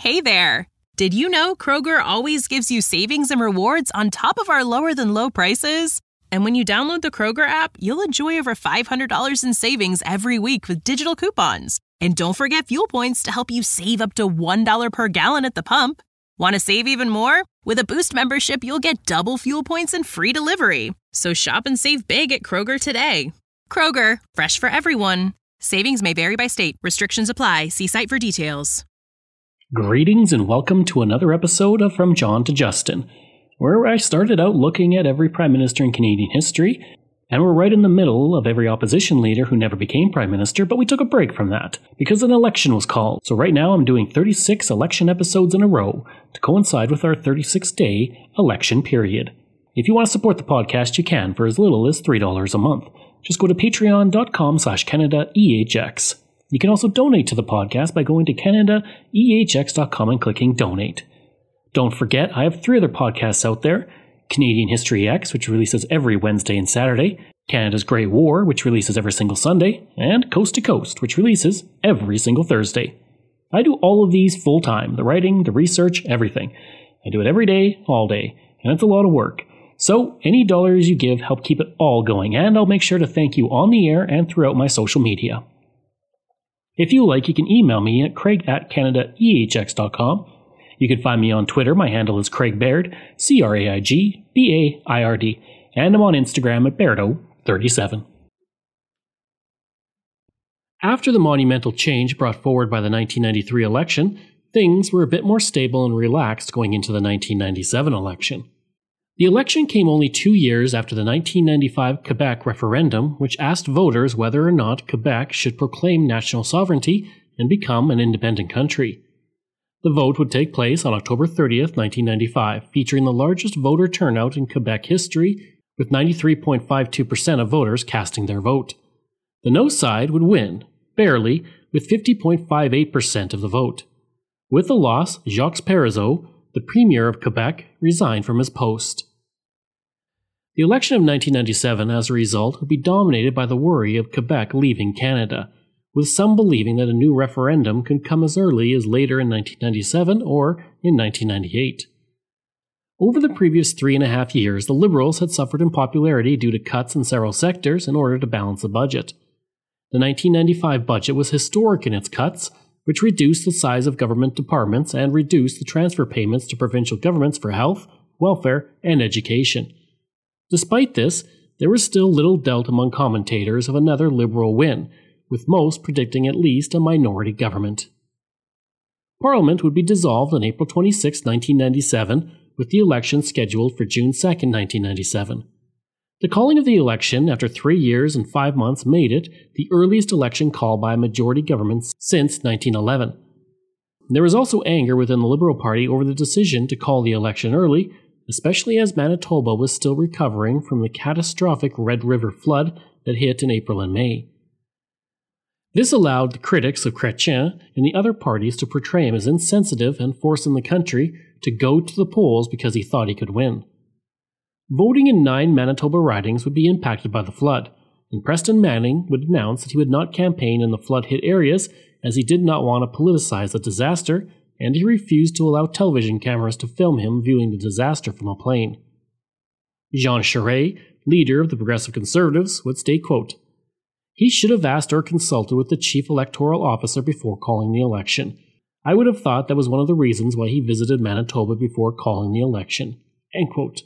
Hey there! Did you know Kroger always gives you savings and rewards on top of our lower-than-low prices? And when you download the Kroger app, you'll enjoy over $500 in savings every week with digital coupons. And don't forget fuel points to help you save up to $1 per gallon at the pump. Want to save even more? With a Boost membership, you'll get double fuel points and free delivery. So shop and save big at Kroger today. Kroger, fresh for everyone. Savings may vary by state. Restrictions apply. See site for details. Greetings and welcome to another episode of From John to Justin, where I started out looking at every Prime Minister in Canadian history, and we're right in the middle of every opposition leader who never became Prime Minister, but we took a break from that, because an election was called. So right now I'm doing 36 election episodes in a row to coincide with our 36-day election period. If you want to support the podcast, you can for as little as $3 a month. Just go to patreon.com/CanadaEHX. You can also donate to the podcast by going to CanadaEHX.com and clicking Donate. Don't forget, I have 3 other podcasts out there. Canadian History X, which releases every Wednesday and Saturday, Canada's Great War, which releases every single Sunday, and Coast to Coast, which releases every single Thursday. I do all of these full-time, the writing, the research, everything. I do it every day, all day, and it's a lot of work. So, any dollars you give help keep it all going, and I'll make sure to thank you on the air and throughout my social media. If you like, you can email me at craig@CanadaEHX.com. You can find me on Twitter. My handle is Craig Baird, CraigBaird, and I'm on Instagram at Bairdo37. After the monumental change brought forward by the 1993 election, things were a bit more stable and relaxed going into the 1997 election. The election came only 2 years after the 1995 Quebec referendum, which asked voters whether or not Quebec should proclaim national sovereignty and become an independent country. The vote would take place on October 30th, 1995, featuring the largest voter turnout in Quebec history, with 93.52% of voters casting their vote. The no side would win, barely, with 50.58% of the vote. With the loss, Jacques Parizeau, the Premier of Quebec, resigned from his post. The election of 1997, as a result, would be dominated by the worry of Quebec leaving Canada, with some believing that a new referendum could come as early as later in 1997 or in 1998. Over the previous 3.5 years, the Liberals had suffered in popularity due to cuts in several sectors in order to balance the budget. The 1995 budget was historic in its cuts, which reduced the size of government departments and reduced the transfer payments to provincial governments for health, welfare, and education. Despite this, there was still little doubt among commentators of another Liberal win, with most predicting at least a minority government. Parliament would be dissolved on April 26, 1997, with the election scheduled for June 2, 1997. The calling of the election after 3 years and 5 months made it the earliest election called by a majority government since 1911. There was also anger within the Liberal Party over the decision to call the election early, especially as Manitoba was still recovering from the catastrophic Red River flood that hit in April and May. This allowed the critics of Chrétien and the other parties to portray him as insensitive and forcing the country to go to the polls because he thought he could win. Voting in 9 Manitoba ridings would be impacted by the flood, and Preston Manning would announce that he would not campaign in the flood-hit areas as he did not want to politicize the disaster, and he refused to allow television cameras to film him viewing the disaster from a plane. Jean Charest, leader of the Progressive Conservatives, would state, quote, "He should have asked or consulted with the chief electoral officer before calling the election. I would have thought that was one of the reasons why he visited Manitoba before calling the election." End quote.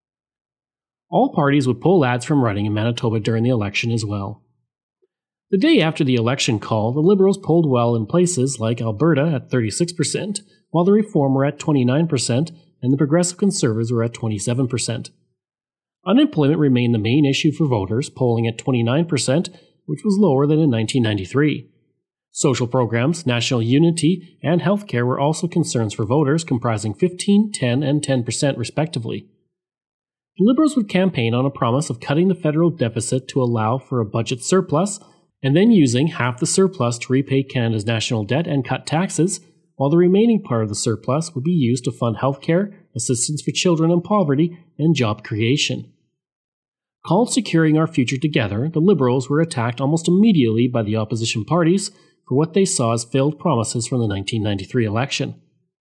All parties would pull ads from running in Manitoba during the election as well. The day after the election call, the Liberals polled well in places like Alberta at 36%, while the Reform were at 29% and the Progressive Conservatives were at 27%. Unemployment remained the main issue for voters, polling at 29%, which was lower than in 1993. Social programs, national unity, and healthcare were also concerns for voters, comprising 15%, 10%, and 10% respectively. The Liberals would campaign on a promise of cutting the federal deficit to allow for a budget surplus, and then using half the surplus to repay Canada's national debt and cut taxes, while the remaining part of the surplus would be used to fund healthcare, assistance for children in poverty, and job creation. Called Securing Our Future Together, the Liberals were attacked almost immediately by the opposition parties for what they saw as failed promises from the 1993 election.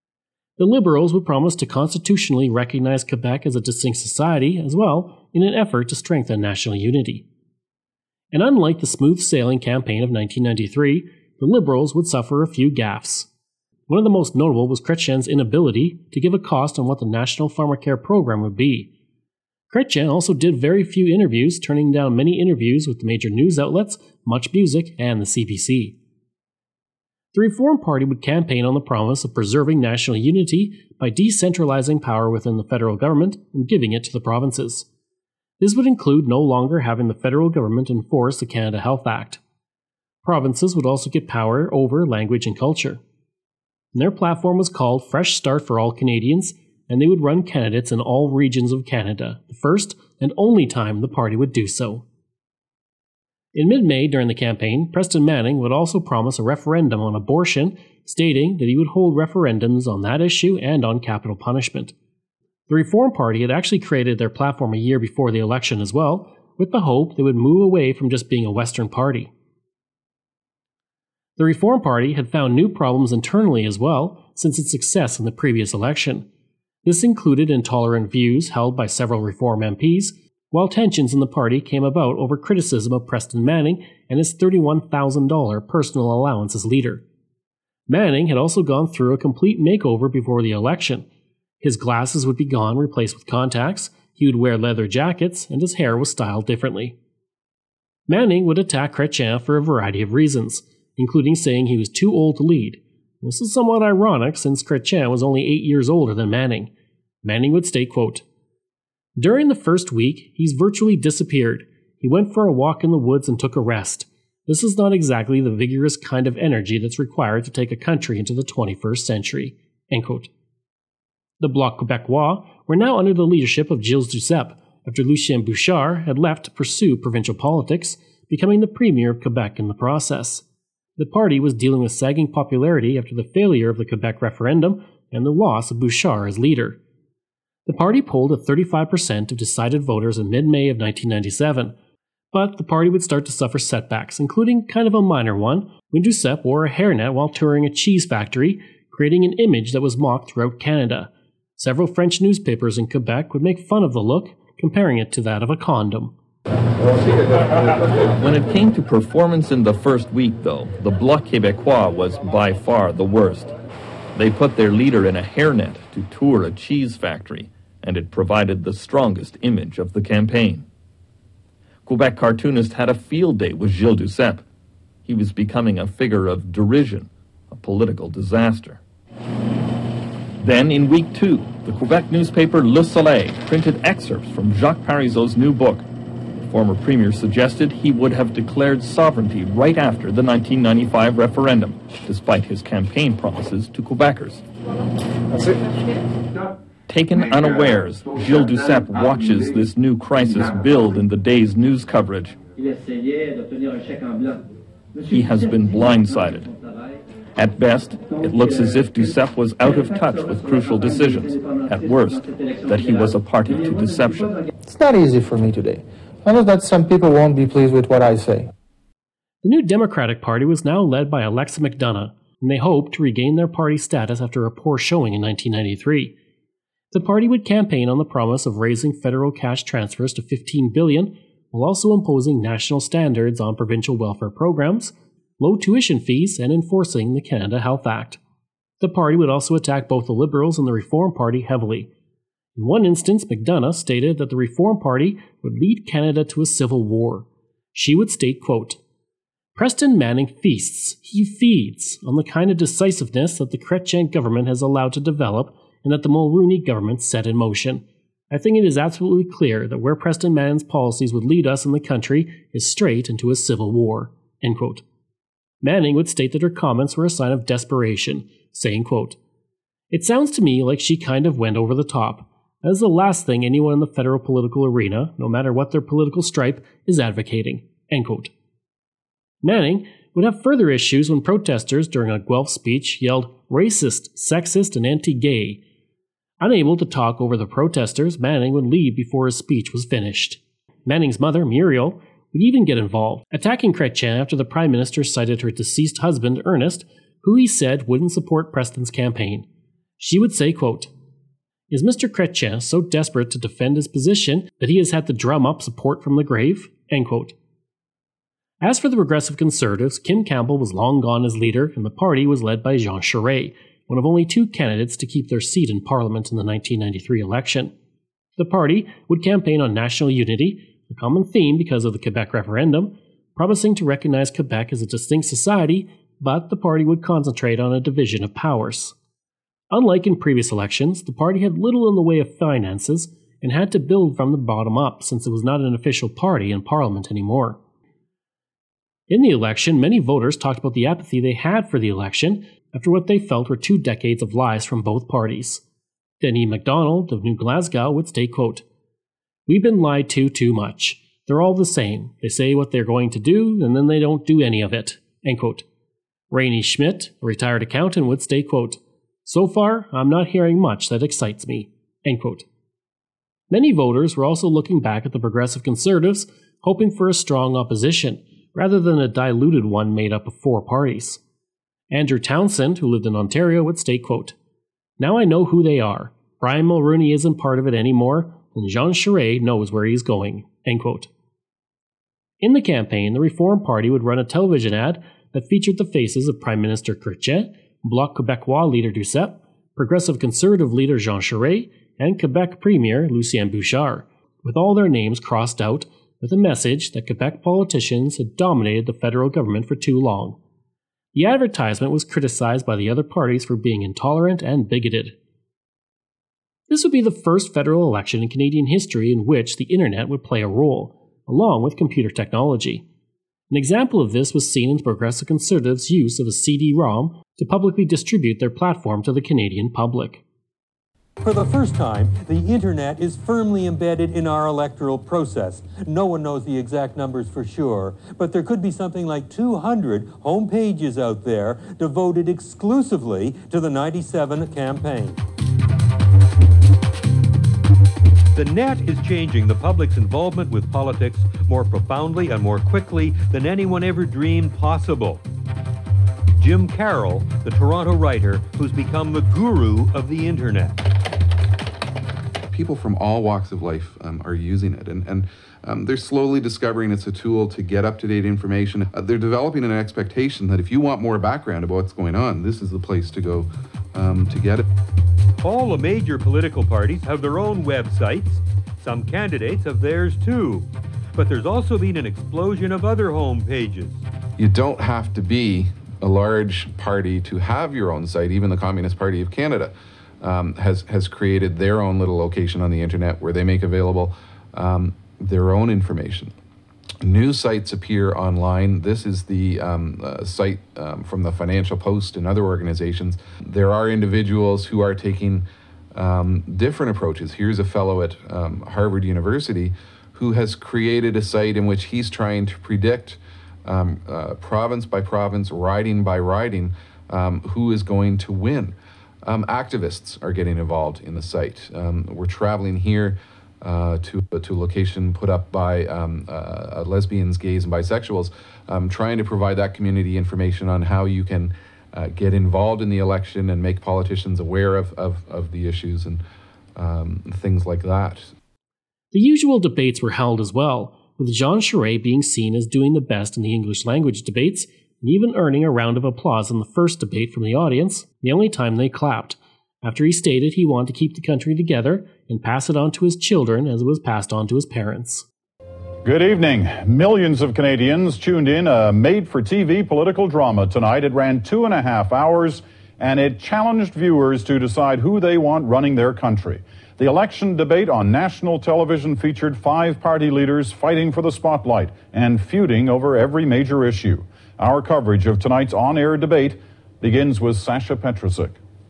The Liberals would promise to constitutionally recognize Quebec as a distinct society as well in an effort to strengthen national unity. And unlike the smooth-sailing campaign of 1993, the Liberals would suffer a few gaffes. One of the most notable was Chrétien's inability to give a cost on what the National Pharmacare program would be. Chrétien also did very few interviews, turning down many interviews with the major news outlets, Much Music, and the CBC. The Reform Party would campaign on the promise of preserving national unity by decentralizing power within the federal government and giving it to the provinces. This would include no longer having the federal government enforce the Canada Health Act. Provinces would also get power over language and culture. Their platform was called Fresh Start for All Canadians, and they would run candidates in all regions of Canada, the first and only time the party would do so. In mid-May during the campaign, Preston Manning would also promise a referendum on abortion, stating that he would hold referendums on that issue and on capital punishment. The Reform Party had actually created their platform a year before the election as well, with the hope they would move away from just being a Western party. The Reform Party had found new problems internally as well since its success in the previous election. This included intolerant views held by several Reform MPs, while tensions in the party came about over criticism of Preston Manning and his $31,000 personal allowance as leader. Manning had also gone through a complete makeover before the election. His glasses would be gone, replaced with contacts, he would wear leather jackets, and his hair was styled differently. Manning would attack Chrétien for a variety of reasons, including saying he was too old to lead. This is somewhat ironic since Chrétien was only 8 years older than Manning. Manning would state, quote, "During the first week, he's virtually disappeared. He went for a walk in the woods and took a rest. This is not exactly the vigorous kind of energy that's required to take a country into the 21st century." End quote. The Bloc Québécois were now under the leadership of Gilles Duceppe, after Lucien Bouchard had left to pursue provincial politics, becoming the premier of Quebec in the process. The party was dealing with sagging popularity after the failure of the Quebec referendum and the loss of Bouchard as leader. The party polled at 35% of decided voters in mid-May of 1997, but the party would start to suffer setbacks, including kind of a minor one, when Duceppe wore a hairnet while touring a cheese factory, creating an image that was mocked throughout Canada. Several French newspapers in Quebec would make fun of the look, comparing it to that of a condom. When it came to performance in the first week, though, the Bloc Québécois was by far the worst. They put their leader in a hairnet to tour a cheese factory, and it provided the strongest image of the campaign. Quebec cartoonist had a field day with Gilles Duceppe. He was becoming a figure of derision, a political disaster. Then, in week 2, the Quebec newspaper Le Soleil printed excerpts from Jacques Parizeau's new book. The former premier suggested he would have declared sovereignty right after the 1995 referendum, despite his campaign promises to Quebecers. Taken unawares, Gilles Duceppe watches this new crisis build in the day's news coverage. He has been blindsided. At best, it looks as if Duceppe was out of touch with crucial decisions. At worst, that he was a party to deception. It's not easy for me today. I know that some people won't be pleased with what I say. The new Democratic Party was now led by Alexa McDonough, and they hoped to regain their party status after a poor showing in 1993. The party would campaign on the promise of raising federal cash transfers to $15 billion, while also imposing national standards on provincial welfare programs, low tuition fees, and enforcing the Canada Health Act. The party would also attack both the Liberals and the Reform Party heavily. In one instance, McDonough stated that the Reform Party would lead Canada to a civil war. She would state, quote, "Preston Manning feasts, he feeds, on the kind of decisiveness that the Chrétien government has allowed to develop and that the Mulroney government set in motion. I think it is absolutely clear that where Preston Manning's policies would lead us in the country is straight into a civil war." End quote. Manning would state that her comments were a sign of desperation, saying, quote, "It sounds to me like she kind of went over the top. That is the last thing anyone in the federal political arena, no matter what their political stripe, is advocating." End quote. Manning would have further issues when protesters during a Guelph speech yelled racist, sexist, and anti-gay. Unable to talk over the protesters, Manning would leave before his speech was finished. Manning's mother, Muriel, would even get involved, attacking Chrétien after the Prime Minister cited her deceased husband, Ernest, who he said wouldn't support Preston's campaign. She would say, quote, "Is Mr. Chrétien so desperate to defend his position that he has had to drum up support from the grave?" End quote. As for the Progressive Conservatives, Kim Campbell was long gone as leader, and the party was led by Jean Charest, one of only two candidates to keep their seat in Parliament in the 1993 election. The party would campaign on national unity, a common theme because of the Quebec referendum, promising to recognize Quebec as a distinct society, but the party would concentrate on a division of powers. Unlike in previous elections, the party had little in the way of finances and had to build from the bottom up since it was not an official party in Parliament anymore. In the election, many voters talked about the apathy they had for the election after what they felt were 2 decades of lies from both parties. Denis MacDonald of New Glasgow would state, quote, "We've been lied to too much. They're all the same. They say what they're going to do, and then they don't do any of it." End quote. Rainey Schmidt, a retired accountant, would state, quote, "So far, I'm not hearing much that excites me." End quote. Many voters were also looking back at the Progressive Conservatives, hoping for a strong opposition, rather than a diluted one made up of 4 parties. Andrew Townsend, who lived in Ontario, would state, quote, "Now I know who they are. Brian Mulroney isn't part of it anymore, and Jean Charest knows where he's going." End quote. In the campaign, the Reform Party would run a television ad that featured the faces of Prime Minister Chrétien, Bloc Québécois leader Duceppe, Progressive Conservative leader Jean Charest, and Quebec Premier Lucien Bouchard, with all their names crossed out, with a message that Quebec politicians had dominated the federal government for too long. The advertisement was criticized by the other parties for being intolerant and bigoted. This would be the first federal election in Canadian history in which the internet would play a role, along with computer technology. An example of this was seen in the Progressive Conservatives' use of a CD-ROM to publicly distribute their platform to the Canadian public. For the first time, the internet is firmly embedded in our electoral process. No one knows the exact numbers for sure, but there could be something like 200 home pages out there devoted exclusively to the 97 campaign. The net is changing the public's involvement with politics more profoundly and more quickly than anyone ever dreamed possible. Jim Carroll, the Toronto writer who's become the guru of the internet. People from all walks of life are using it, and they're slowly discovering it's a tool to get up-to-date information. They're developing an expectation that if you want more background about what's going on, this is the place to go to get it. All the major political parties have their own websites. Some candidates have theirs too. But there's also been an explosion of other home pages. You don't have to be a large party to have your own site. Even the Communist Party of Canada has created their own little location on the internet where they make available their own information. News sites appear online. This is the site from the Financial Post and other organizations. There are individuals who are taking different approaches. Here's a fellow at Harvard University who has created a site in which he's trying to predict province by province, riding by riding, who is going to win. Activists are getting involved in the site. We're traveling here to a location put up by lesbians, gays, and bisexuals, trying to provide that community information on how you can get involved in the election and make politicians aware of the issues and things like that. The usual debates were held as well, with Jean Charest being seen as doing the best in the English language debates, and even earning a round of applause in the first debate from the audience, the only time they clapped, after he stated he wanted to keep the country together and pass it on to his children as it was passed on to his parents. Good evening. Millions of Canadians tuned in a made-for-TV political drama tonight. It ran 2.5 hours, and it challenged viewers to decide who they want running their country. The election debate on national television featured 5 party leaders fighting for the spotlight and feuding over every major issue. Our coverage of tonight's on-air debate begins with Sasha Petrusik.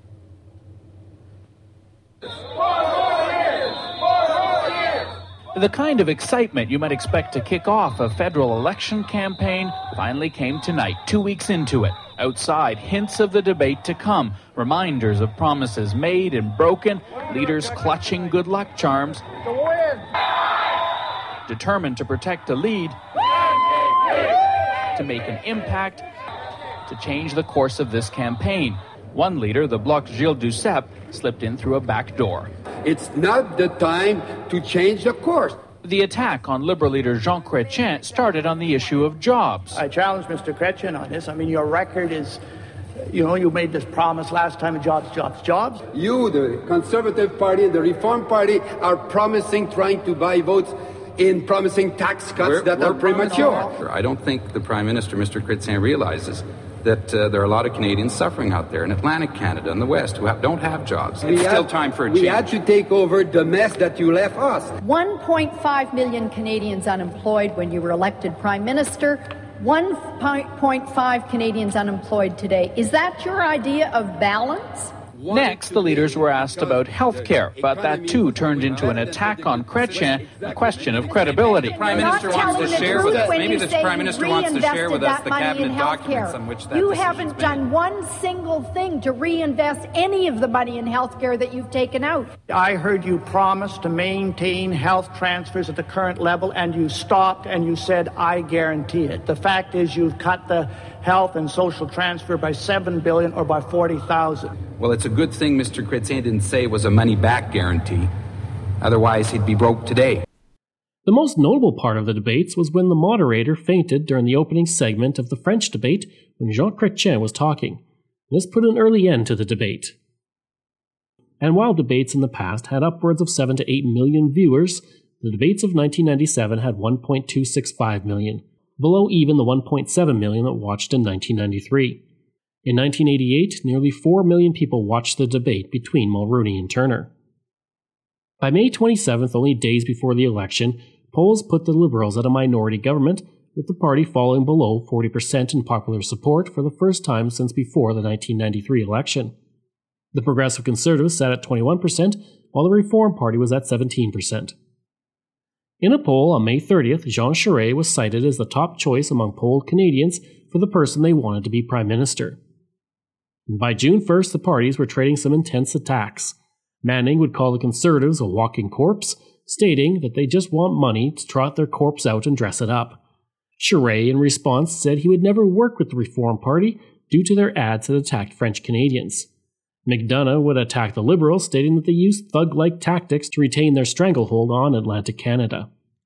The kind of excitement you might expect to kick off a federal election campaign finally came tonight, 2 weeks into it. Outside, hints of the debate to come, reminders of promises made and broken, leaders clutching good luck charms, determined to protect a lead, to make an impact, to change the course of this campaign. One leader, the Bloc's Gilles Duceppe, slipped in through a back door. It's not the time to change the course. The attack on Liberal leader Jean Chrétien started on the issue of jobs. I challenge Mr. Chrétien on this. I mean, your record is, you made this promise last time, jobs, jobs, jobs. You, the Conservative Party and the Reform Party, are promising, trying to buy votes in promising tax cuts that are premature. I don't think the Prime Minister, Mr. Chrétien, realizes that there are a lot of Canadians suffering out there in Atlantic Canada and the West who don't have jobs. It's still time for a change. We had to take over the mess that you left us. 1.5 million Canadians unemployed when you were elected Prime Minister. 1.5 Canadians unemployed today. Is that your idea of balance? Next, the leaders were asked about health care, but that too turned into an attack on Chrétien, a question of credibility. The Prime Minister wants to share with us. Maybe the Prime Minister wants to share with us the cabinet documents on which that you haven't done one single thing to reinvest any of the money in health care that you've taken out. I heard you promise to maintain health transfers at the current level, and you stopped and you said, I guarantee it. The fact is you've cut the health and social transfer by $7 billion or by 40,000. Well, it's a good thing Mr. Chrétien didn't say it was a money-back guarantee. Otherwise, he'd be broke today. The most notable part of the debates was when the moderator fainted during the opening segment of the French debate when Jean Chrétien was talking. This put an early end to the debate. And while debates in the past had upwards of 7 to 8 million viewers, the debates of 1997 had 1.265 million, below even the 1.7 million that watched in 1993. In 1988, nearly 4 million people watched the debate between Mulroney and Turner. By May 27th, only days before the election, polls put the Liberals at a minority government, with the party falling below 40% in popular support for the first time since before the 1993 election. The Progressive Conservatives sat at 21%, while the Reform Party was at 17%. In a poll on May 30th, Jean Charest was cited as the top choice among polled Canadians for the person they wanted to be Prime Minister. And by June 1st, the parties were trading some intense attacks. Manning would call the Conservatives a walking corpse, stating that they just want money to trot their corpse out and dress it up. Charest, in response, said he would never work with the Reform Party due to their ads that attacked French Canadians. McDonough would attack the Liberals, stating that they used thug-like tactics to retain their stranglehold on Atlantic Canada.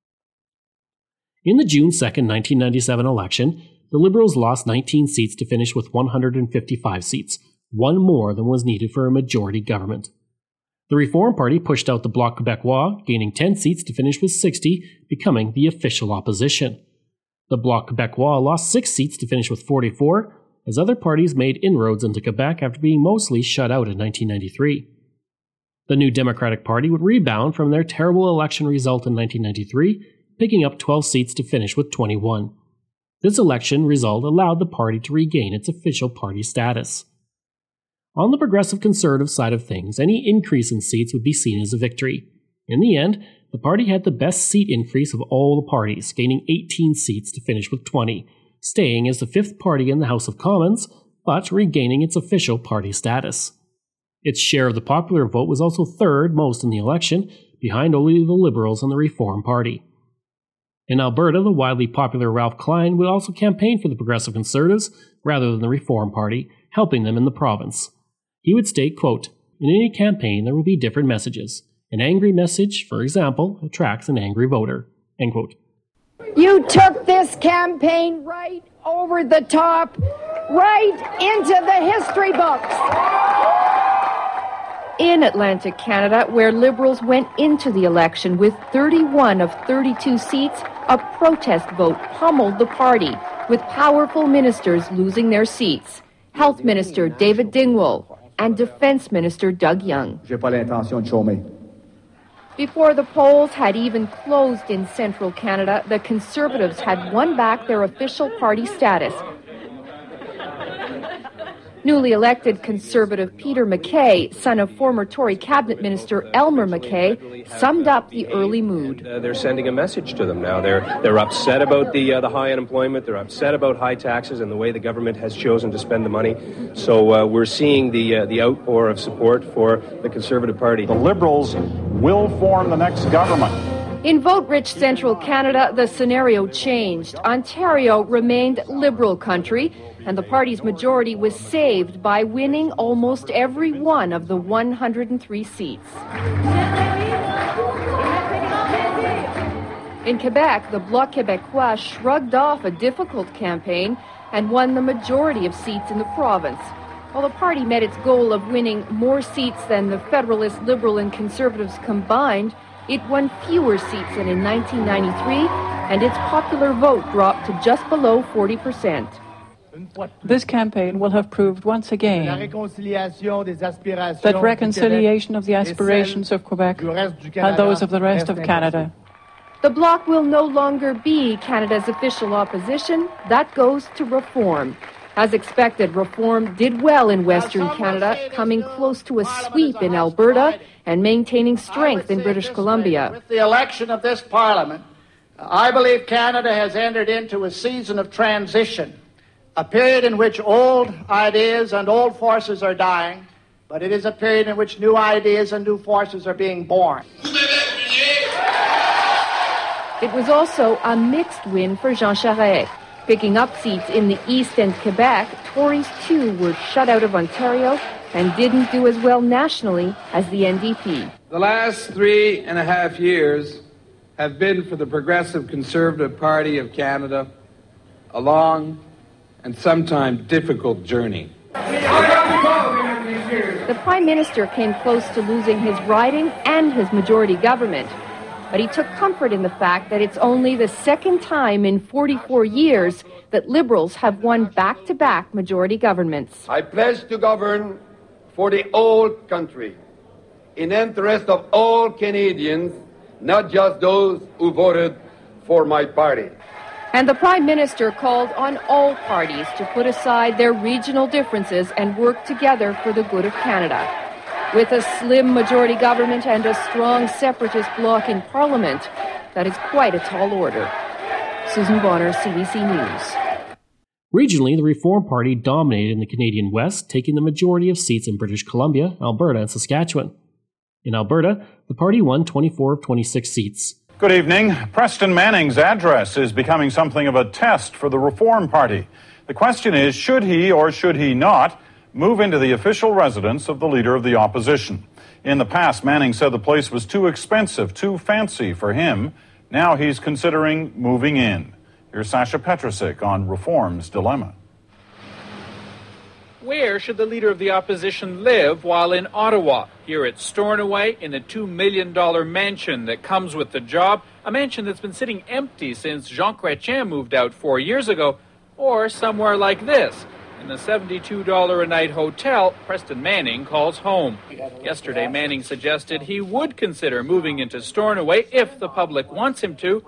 In the June 2, 1997 election, the Liberals lost 19 seats to finish with 155 seats, one more than was needed for a majority government. The Reform Party pushed out the Bloc Québécois, gaining 10 seats to finish with 60, becoming the official opposition. The Bloc Québécois lost 6 seats to finish with 44, as other parties made inroads into Quebec after being mostly shut out in 1993. The New Democratic Party would rebound from their terrible election result in 1993, picking up 12 seats to finish with 21. This election result allowed the party to regain its official party status. On the Progressive Conservative side of things, any increase in seats would be seen as a victory. In the end, the party had the best seat increase of all the parties, gaining 18 seats to finish with 20, staying as the fifth party in the House of Commons, but regaining its official party status. Its share of the popular vote was also third most in the election, behind only the Liberals and the Reform Party. In Alberta, the widely popular Ralph Klein would also campaign for the Progressive Conservatives rather than the Reform Party, helping them in the province. He would state, quote, "In any campaign there will be different messages. An angry message, for example, attracts an angry voter." End quote. You took this campaign right over the top, right into the history books. In Atlantic Canada, where Liberals went into the election with 31 of 32 seats, a protest vote pummeled the party, with powerful ministers losing their seats. Health Minister David Dingwall and Defence Minister Doug Young. Before the polls had even closed in central Canada, the Conservatives had won back their official party status. Newly elected Conservative Peter MacKay, son of former Tory Cabinet Minister Elmer MacKay, summed up the early mood. They're sending a message to them now. They're upset about the high unemployment. They're upset about high taxes and the way the government has chosen to spend the money. So we're seeing the outpour of support for the Conservative Party. The Liberals will form the next government. In vote-rich central Canada, the scenario changed. Ontario remained Liberal country, and the party's majority was saved by winning almost every one of the 103 seats. In Quebec, the Bloc Québécois shrugged off a difficult campaign and won the majority of seats in the province. While the party met its goal of winning more seats than the Federalist, Liberal and Conservatives combined, it won fewer seats than in 1993, and its popular vote dropped to just below 40%. This campaign will have proved once again that reconciliation of the aspirations of Quebec and those of the rest of Canada. The Bloc will no longer be Canada's official opposition. That goes to Reform. As expected, Reform did well in Western Canada, coming close to a sweep in Alberta and maintaining strength in British Columbia. With the election of this Parliament, I believe Canada has entered into a season of transition, a period in which old ideas and old forces are dying, but it is a period in which new ideas and new forces are being born. It was also a mixed win for Jean Charest. Picking up seats in the East and Quebec, Tories too were shut out of Ontario and didn't do as well nationally as the NDP. The last 3.5 years have been for the Progressive Conservative Party of Canada a long and sometimes difficult journey. The Prime Minister came close to losing his riding and his majority government, but he took comfort in the fact that it's only the second time in 44 years that Liberals have won back-to-back majority governments. I pledge to govern for the whole country, in interest of all Canadians, not just those who voted for my party. And the Prime Minister called on all parties to put aside their regional differences and work together for the good of Canada. With a slim majority government and a strong separatist bloc in Parliament, that is quite a tall order. Susan Bonner, CBC News. Regionally, the Reform Party dominated in the Canadian West, taking the majority of seats in British Columbia, Alberta, and Saskatchewan. In Alberta, the party won 24 of 26 seats. Good evening. Preston Manning's address is becoming something of a test for the Reform Party. The question is, should he or should he not move into the official residence of the Leader of the Opposition? In the past, Manning said the place was too expensive, too fancy for him. Now he's considering moving in. Here's Sasha Petrusik on Reform's dilemma. Where should the Leader of the Opposition live while in Ottawa? Here at Stornoway, in the $2 million mansion that comes with the job, a mansion that's been sitting empty since Jean Chrétien moved out 4 years ago, or somewhere like this, in the $72 a night hotel Preston Manning calls home. Yesterday, Manning suggested he would consider moving into Stornoway if the public wants him to.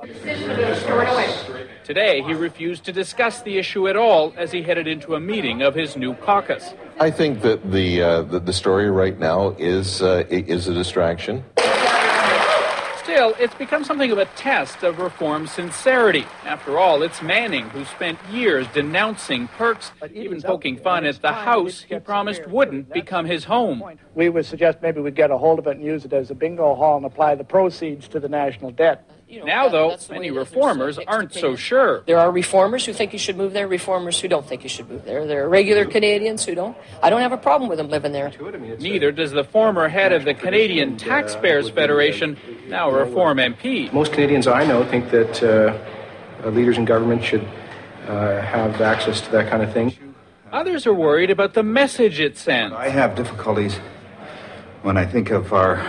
Today, he refused to discuss the issue at all as he headed into a meeting of his new caucus. I think that the story right now is a distraction. Still, it's become something of a test of Reform's sincerity. After all, it's Manning who spent years denouncing perks, even poking fun at the house he promised wouldn't become his home. We would suggest maybe we get a hold of it and use it as a bingo hall and apply the proceeds to the national debt. Now, though, many reformers aren't so sure. There are reformers who think you should move there, reformers who don't think you should move there. There are regular Canadians who don't. I don't have a problem with them living there. Neither does the former head of the Canadian Taxpayers Federation, now a Reform MP. Most Canadians I know think that leaders in government should have access to that kind of thing. Others are worried about the message it sends. I have difficulties when I think of our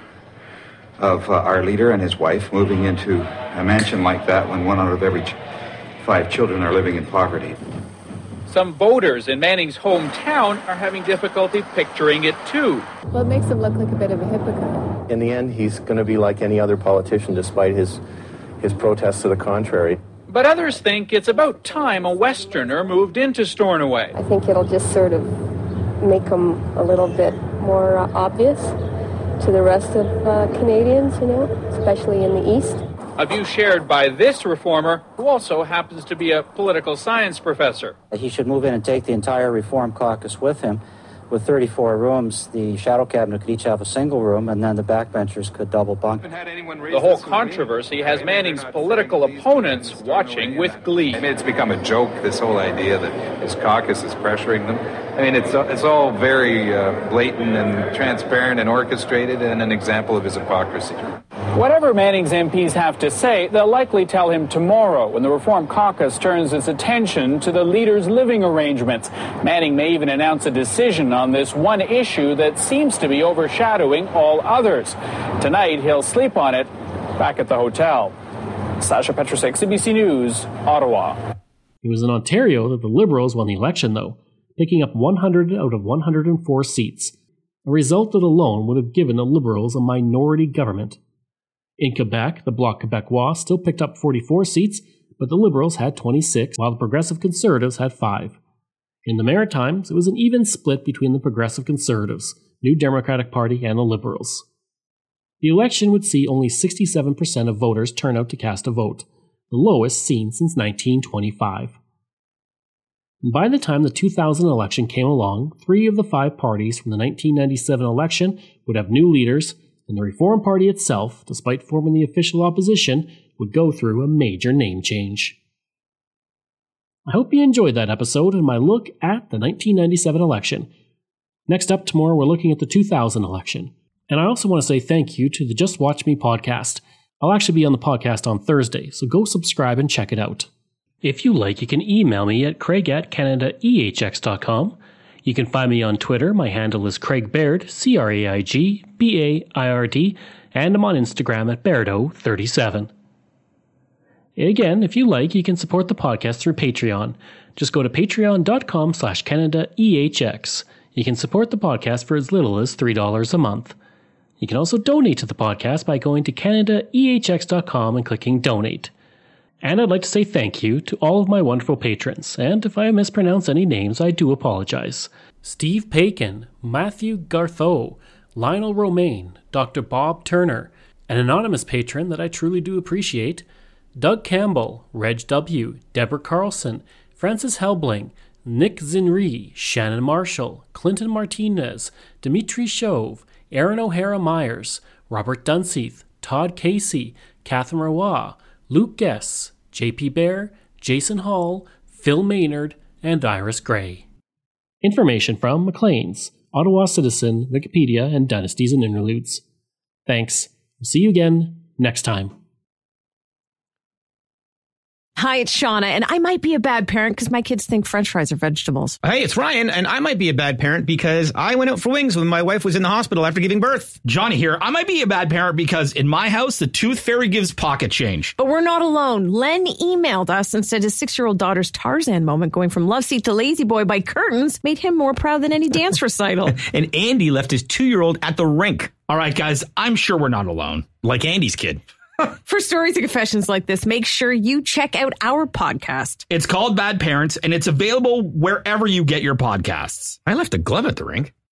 leader and his wife moving into a mansion like that when 1 out of every 5 children are living in poverty. Some voters in Manning's hometown are having difficulty picturing it too. Well, it makes him look like a bit of a hypocrite. In the end, he's going to be like any other politician, despite his protests to the contrary. But others think it's about time a Westerner moved into Stornoway. I think it'll just sort of make him a little bit more obvious to the rest of Canadians, especially in the East. A view shared by this reformer, who also happens to be a political science professor. He should move in and take the entire Reform caucus with him, with 34 rooms, the shadow cabinet could each have a single room, and then the backbenchers could double bunk. The whole controversy has Manning's political opponents watching with glee. I mean, it's become a joke, this whole idea that his caucus is pressuring them. I mean, it's all very blatant and transparent and orchestrated, and an example of his hypocrisy. Whatever Manning's MPs have to say, they'll likely tell him tomorrow when the Reform Caucus turns its attention to the leader's living arrangements. Manning may even announce a decision on this one issue that seems to be overshadowing all others. Tonight, he'll sleep on it back at the hotel. Sasha Petrusek, CBC News, Ottawa. It was in Ontario that the Liberals won the election, though, picking up 100 out of 104 seats, a result that alone would have given the Liberals a minority government. In Quebec, the Bloc Québécois still picked up 44 seats, but the Liberals had 26, while the Progressive Conservatives had 5. In the Maritimes, it was an even split between the Progressive Conservatives, New Democratic Party, and the Liberals. The election would see only 67% of voters turn out to cast a vote, the lowest seen since 1925. By the time the 2000 election came along, 3 of the 5 parties from the 1997 election would have new leaders, and the Reform Party itself, despite forming the official opposition, would go through a major name change. I hope you enjoyed that episode and my look at the 1997 election. Next up tomorrow, we're looking at the 2000 election. And I also want to say thank you to the Just Watch Me podcast. I'll actually be on the podcast on Thursday, so go subscribe and check it out. If you like, you can email me at craig@canadaehx.com. You can find me on Twitter. My handle is Craig Baird, CraigBaird, and I'm on Instagram at Bairdo37. Again, if you like, you can support the podcast through Patreon. Just go to patreon.com/CanadaEHX. You can support the podcast for as little as $3 a month. You can also donate to the podcast by going to CanadaEHX.com and clicking Donate. And I'd like to say thank you to all of my wonderful patrons, and if I mispronounce any names, I do apologize. Steve Pakin, Matthew Gartho, Lionel Romaine, Dr. Bob Turner, an anonymous patron that I truly do appreciate, Doug Campbell, Reg W., Deborah Carlson, Francis Helbling, Nick Zinri, Shannon Marshall, Clinton Martinez, Dimitri Chauve, Aaron O'Hara Myers, Robert Dunseith, Todd Casey, Catherine Roy, Luke Guess, JP Bear, Jason Hall, Phil Maynard, and Iris Gray. Information from Maclean's, Ottawa Citizen, Wikipedia, and Dynasties and Interludes. Thanks. We'll see you again next time. Hi, it's Shauna, and I might be a bad parent because my kids think French fries are vegetables. Hey, it's Ryan, and I might be a bad parent because I went out for wings when my wife was in the hospital after giving birth. Johnny here. I might be a bad parent because in my house, the tooth fairy gives pocket change. But we're not alone. Len emailed us and said his 6-year-old daughter's Tarzan moment going from love seat to lazy boy by curtains made him more proud than any dance recital. And Andy left his 2-year-old at the rink. All right, guys, I'm sure we're not alone. Like Andy's kid. For stories and confessions like this, make sure you check out our podcast. It's called Bad Parents, and it's available wherever you get your podcasts. I left a glove at the rink.